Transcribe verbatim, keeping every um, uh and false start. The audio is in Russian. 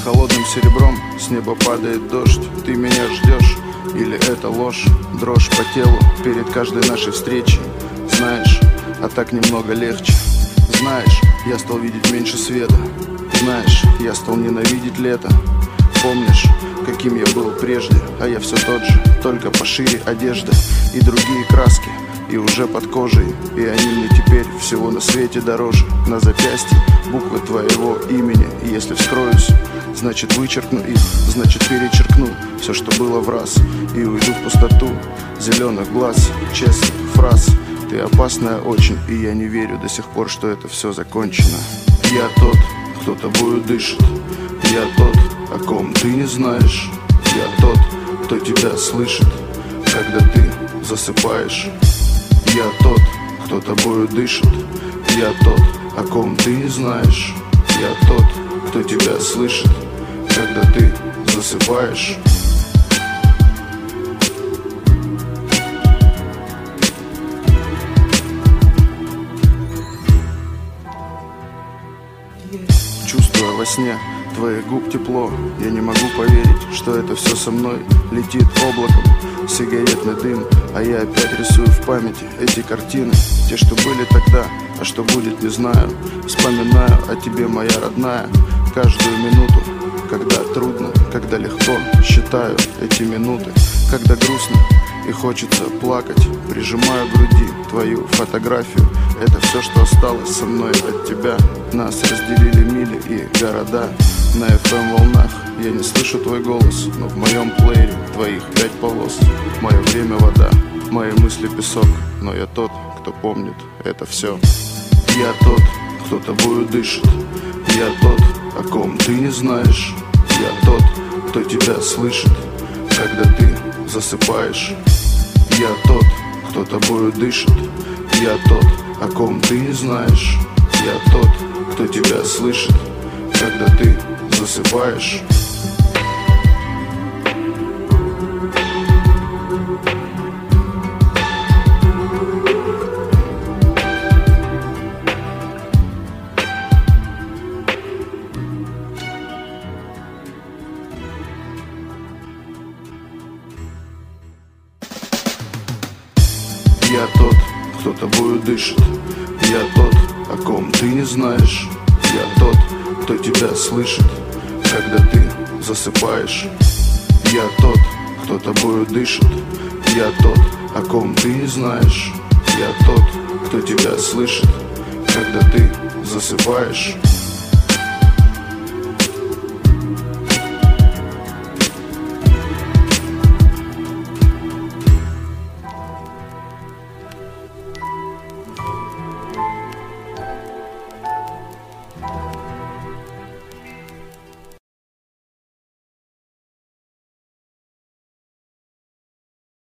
холодным серебром с неба падает дождь. Ты меня ждешь, или это ложь? Дрожь по телу перед каждой нашей встречей. Знаешь, а так немного легче. Знаешь, я стал видеть меньше света. Знаешь, я стал ненавидеть лето. Помнишь, каким я был прежде? А я все тот же, только пошире одежды и другие краски, и уже под кожей. И они мне теперь всего на свете дороже. На запястье буквы твоего имени. И если вскроюсь, значит вычеркну их. Значит перечеркну все, что было в раз, и уйду в пустоту зеленых глаз, честных фраз. Ты опасная очень, и я не верю до сих пор, что это все закончено. Я тот, кто тобою дышит. Я тот, о ком ты не знаешь. Я тот, кто тебя слышит, когда ты засыпаешь. Я тот, кто тобою дышит. Я тот, о ком ты не знаешь. Я тот, кто тебя слышит, когда ты засыпаешь. Чувствуя во сне твоих губ тепло, я не могу поверить, что это все со мной летит облаком сигаретный дым. А я опять рисую в памяти эти картины, те, что были тогда, а что будет, не знаю. Вспоминаю о тебе, моя родная, каждую минуту, когда трудно, когда легко. Считаю эти минуты, когда грустно и хочется плакать. Прижимаю к груди твою фотографию. Это все, что осталось со мной от тебя. Нас разделили мили и города. На эф эм волнах я не слышу твой голос, но в моем плеере твоих пять полос. Мое время вода, мои мысли песок, но я тот, кто помнит это все. Я тот, кто тобою дышит. Я тот, о ком ты не знаешь. Я тот, кто тебя слышит, когда ты засыпаешь. Я тот, кто тобою дышит. Я тот, о ком ты не знаешь. Я тот, кто тебя слышит, когда ты засыпаешь. Я тот, кто тобою дышит. Я тот, о ком ты не знаешь. Я тот, кто тебя слышит, когда ты засыпаешь. Я тот, кто тобою дышит. Я тот, о ком ты не знаешь. Я тот, кто тебя слышит, когда ты засыпаешь.